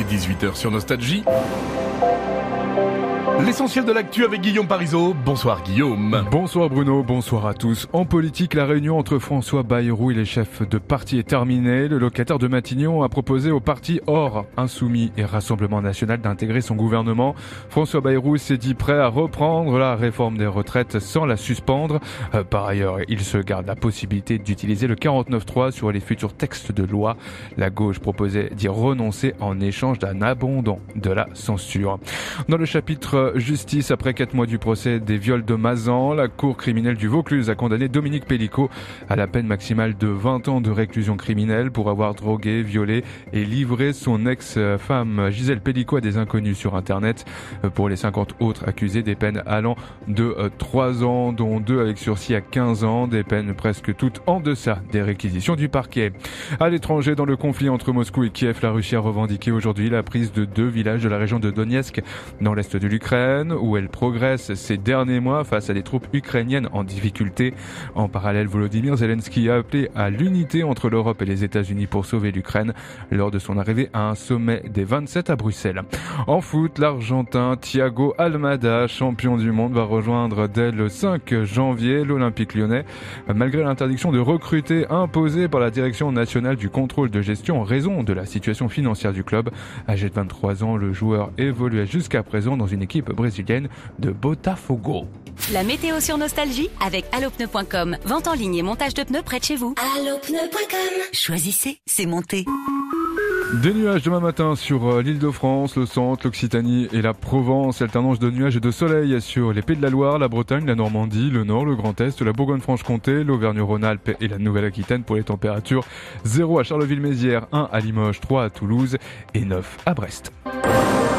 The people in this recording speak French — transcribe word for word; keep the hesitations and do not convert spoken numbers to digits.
dix-huit heures sur Nostalgie. L'essentiel de l'actu avec Guillaume Parisot. Bonsoir Guillaume. Bonsoir Bruno, bonsoir à tous. En politique, la réunion entre François Bayrou et les chefs de parti est terminée. Le locataire de Matignon a proposé au parti Or, Insoumis et Rassemblement National d'intégrer son gouvernement. François Bayrou s'est dit prêt à reprendre la réforme des retraites sans la suspendre. Euh, par ailleurs, il se garde la possibilité d'utiliser le quarante-neuf trois sur les futurs textes de loi. La gauche proposait d'y renoncer en échange d'un abandon de la censure. Dans le chapitre justice, après quatre mois du procès des viols de Mazan, la cour criminelle du Vaucluse a condamné Dominique Pellicot à la peine maximale de vingt ans de réclusion criminelle pour avoir drogué, violé et livré son ex-femme Gisèle Pellicot à des inconnus sur Internet. Pour les cinquante autres accusés, des peines allant de trois ans, dont deux avec sursis à quinze ans, des peines presque toutes en deçà des réquisitions du parquet. À l'étranger, dans le conflit entre Moscou et Kiev, la Russie a revendiqué aujourd'hui la prise de deux villages de la région de Donetsk, dans l'est de l'Ukraine, où elle progresse ces derniers mois face à des troupes ukrainiennes en difficulté. En parallèle, Volodymyr Zelensky a appelé à l'unité entre l'Europe et les États-Unis pour sauver l'Ukraine lors de son arrivée à un sommet des vingt-sept à Bruxelles. En foot, l'Argentin Thiago Almada, champion du monde, va rejoindre dès le cinq janvier l'Olympique lyonnais. Malgré l'interdiction de recruter imposée par la Direction nationale du contrôle de gestion en raison de la situation financière du club, âgé de vingt-trois ans, le joueur évoluait jusqu'à présent dans une équipe brésilienne de Botafogo. La météo sur Nostalgie avec allopneu point com. Vente en ligne et montage de pneus près de chez vous. allopneu point com. Choisissez, c'est monté. Des nuages demain matin sur l'Île-de-France, le centre, l'Occitanie et la Provence. Alternance de nuages et de soleil sur les Pays de la Loire, la Bretagne, la Normandie, le Nord, le Grand Est, la Bourgogne-Franche-Comté, l'Auvergne-Rhône-Alpes et la Nouvelle-Aquitaine pour les températures. zéro à Charleville-Mézières, un à Limoges, trois à Toulouse et neuf à Brest.